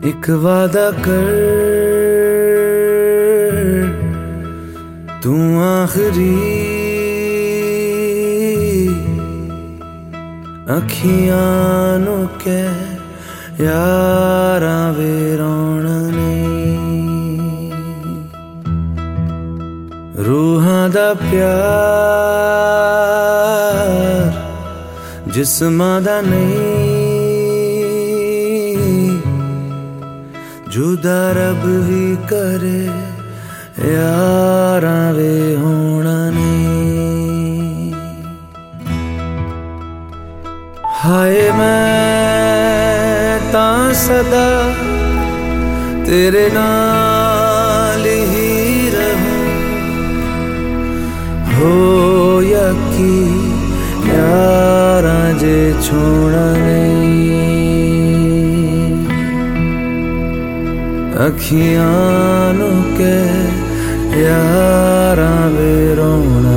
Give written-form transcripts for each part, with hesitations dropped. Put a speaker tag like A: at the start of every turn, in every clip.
A: एक वादा कर तू आखिरी अखियां नू कै यारा वे रोना नहीं रूहां दा प्यार जिस्मां दा नहीं जुदा रब भी करे यारा वे होना नहीं हाय मैं तां सदा तेरे नाल ही रहूं हो यकी यारा जे छोड़ा नहीं अखियां नू कै यारा वे रोना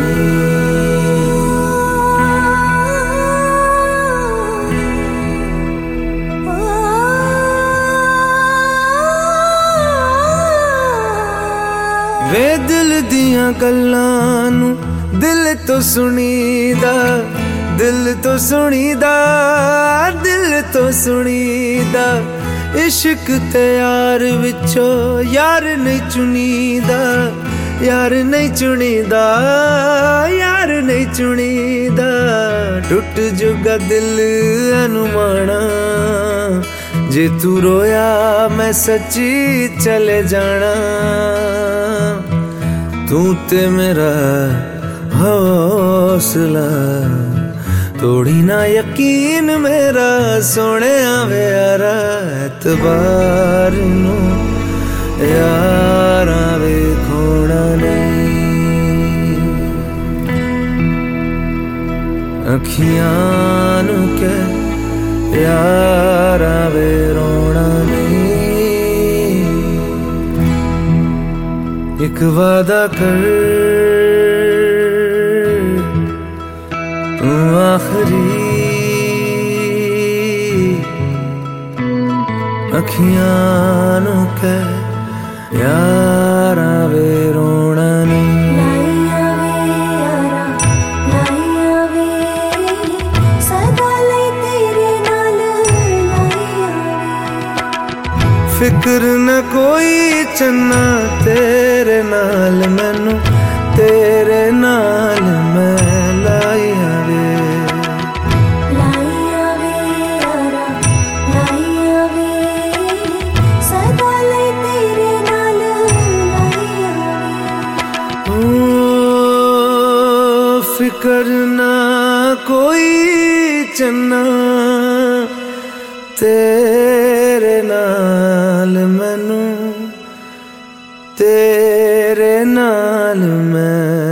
A: वे दिल दियां गल्लां नू दिल तो सुनीदा दिल तो सुनीदा दिल तो सुनीदा इश्क ते यार विचो यार नहीं चुनीदा यार नहीं चुनीदा यार नहीं चुनीदा टुट जुगा दिल अनुमाना जे तू रोया मैं सच्ची चले जाना तू ते मेरा हौसला तोड़ी ना यकीन मेरा सोने वे यारा एतबार नू यारा वे खोना नहीं अखियां नू कै यारा वे रोना नहीं एक वादा कर तू आखिरी अखियां नू कै यारा वे रोना नहीं फिक्र न कोई चन्ना तेरे नाल मैनू तेरे नाल मैं लाई आवे
B: सदा ले तेरे नाल
A: फिक्र ना कोई चन्ना तेरे नाल मैनू तेरे नाल मैं